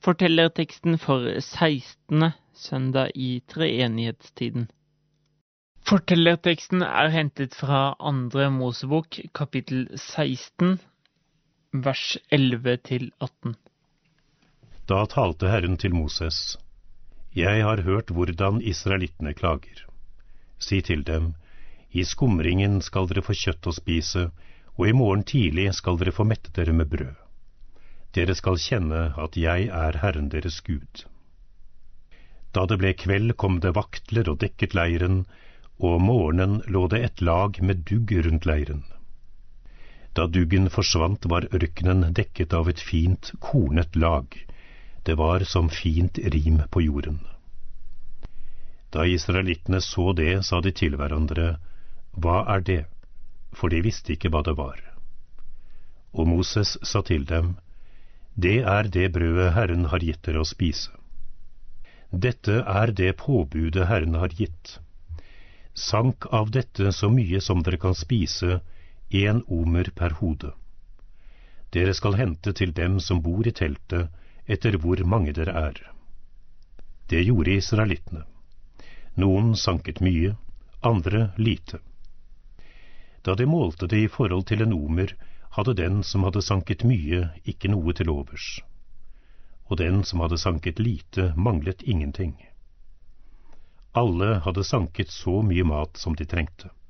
Fortellerteksten for 16. søndag i treenighetstiden. Fortellerteksten er hentet fra 2. Mosebok, kapittel 16, vers 11-18. Da talte Herren til Moses: Jeg har hørt hvordan israelittene klager. Si til dem: I skumringen skal dere få kjøtt å spise, og i morgen tidlig skal dere få mette dere med brød. Dere skal kjenne at jeg er Herren deres Gud. Da det ble kveld, kom det vaktler og dekket leiren, og om morgenen lå det et lag med dugg rundt leiren. Da duggen forsvant, var ørkenen dekket av et fint, kornet lag. Det var som fint rim på jorden. Da israelittene så det, sa de til hverandre: Hva er det? For de visste ikke hva det var. Og Moses sa til dem: Det er det brødet Herren har gitt dere å spise. Dette er det påbudet Herren har gitt. Sank av dette så mye som dere kan spise, 1 omer per hode. Dere skal hente til dem som bor i teltet, etter hvor mange dere er. Det gjorde israelittene. Noen sanket mye, andre lite. Da de målte det i forhold til 1 omer, hadde den som hadde sanket mye, ikke noe til overs. Og den som hadde sanket lite, manglet ingenting. Alle hadde sanket så mye mat som de trengte.